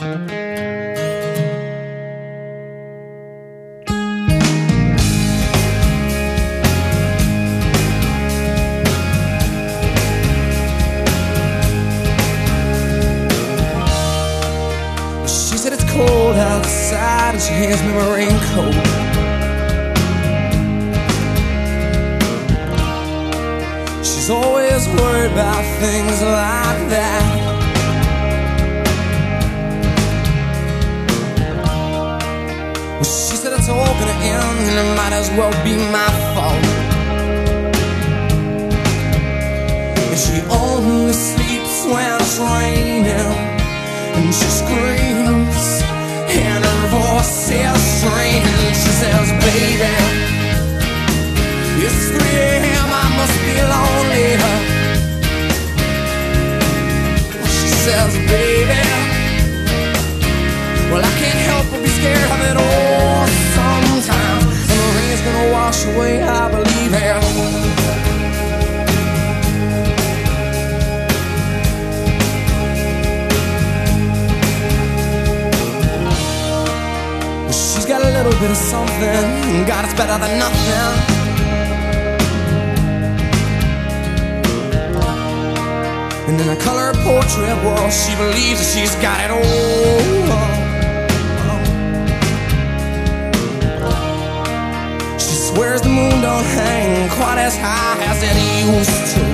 She said it's cold outside and she hands me my raincoat. She's always worried about things like that. Well, she said it's all gonna end and it might as well be my fault. And she only sleeps when it's raining, and she screams, and her voice is strange. She says, baby, it's 3 a.m., I must be lonely. She says, baby, well, I can't help but be scared of it all sometimes. And the rain's gonna wash away, I believe it. Got a little bit of something, God, it's better than nothing. And in a color portrait, well, she believes that she's got it all. She swears the moon don't hang quite as high as it used to,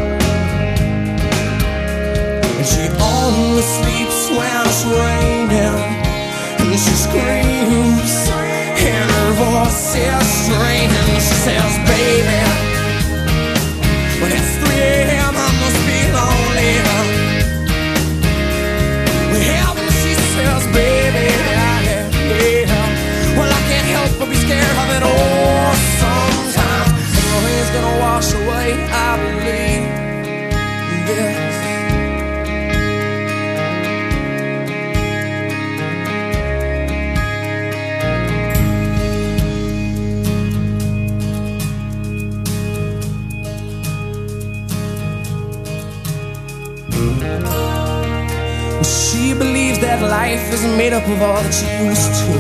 and she only sleeps when it's raining. And she screams, and her voice is strange. And she says, baby, when it's 3 a.m., I must be lonely. Well, when she says, baby, yeah, well, I can't help but be scared of it all sometimes. And the rain's gonna wash away, I believe this. She believes that life isn't made up of all that she used to.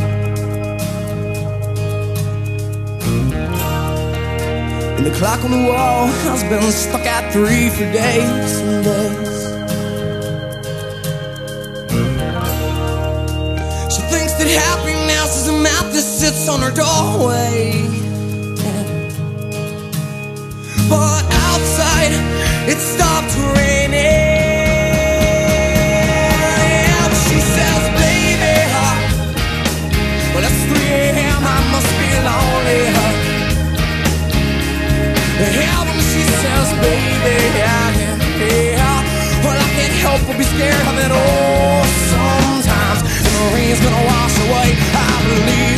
And the clock on the wall has been stuck at 3 for days and days. She thinks that happiness is a map that sits on her doorway. But outside, it stopped raining. Well, it's 3 a.m., I must be lonely. Yeah, when she says, baby, yeah, well, I can't help but be scared of it all sometimes. And the rain's gonna wash away, I believe.